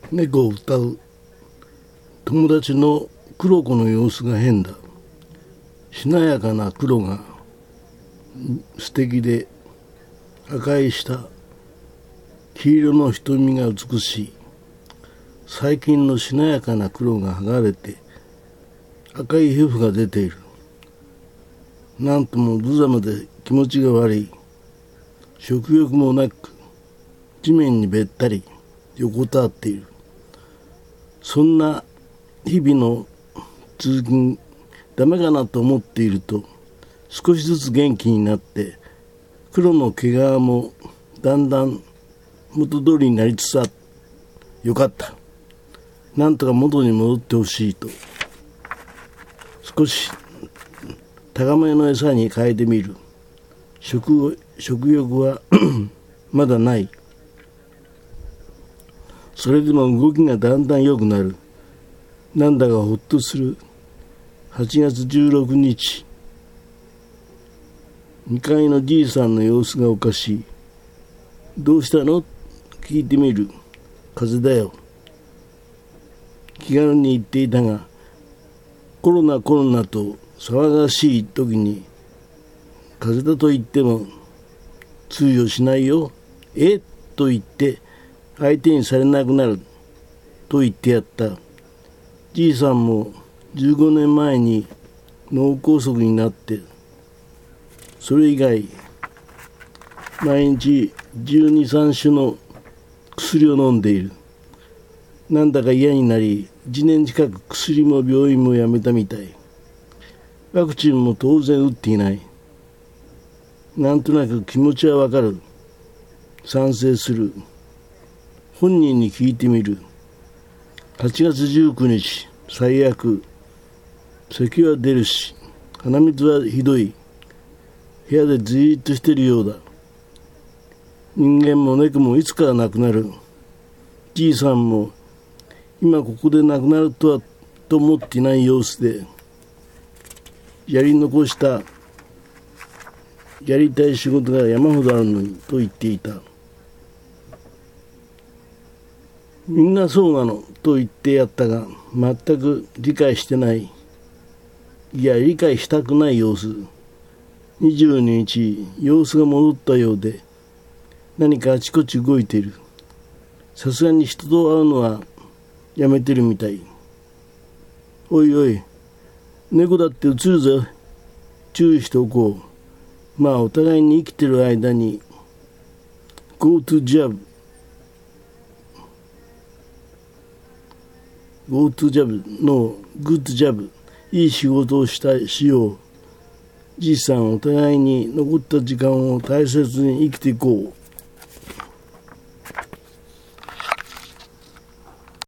猫を歌う。友達の黒子の様子が変だ。しなやかな黒が素敵で、赤い舌、黄色の瞳が美しい。最近のしなやかな黒が剥がれて赤い皮膚が出ている。なんとも無様で気持ちが悪い。食欲もなく地面にべったり横たわっている。そんな日々の通勤ダメかなと思っていると、少しずつ元気になって黒の毛皮もだんだん元通りになりつつあった。よかった。なんとか元に戻ってほしいと、少し高めの餌に変えてみる。食欲はまだない。それでも動きがだんだん良くなる。なんだかほっとする。8月16日、2階のじいさんの様子がおかしい。どうしたの？聞いてみる。風邪だよ。気軽に言っていたが、コロナと騒がしい時に、風邪だと言っても通用しないよ。と言って相手にされなくなると言ってやった。じいさんも15年前に脳梗塞になって、それ以外毎日12、3種の薬を飲んでいる。なんだか嫌になり、1年近く薬も病院もやめたみたい。ワクチンも当然打っていない。なんとなく気持ちはわかる。賛成する。本人に聞いてみる。8月19日、最悪。咳は出るし、鼻水はひどい。部屋でじーっとしてるようだ。人間も猫もいつかは亡くなる。じいさんも今ここで亡くなるとはと思っていない様子で、やり残したやりたい仕事が山ほどあるのにと言っていた。みんなそうなのと言ってやったが、全く理解してない。いや、理解したくない様子。22日、様子が戻ったようで、何かあちこち動いている。さすがに人と会うのはやめてるみたい。おいおい、猫だって映るぞ。注意しておこう。まあお互いに生きてる間に Go to job の Good job いい仕事をしよう。じいさん、お互いに残った時間を大切に生きていこう。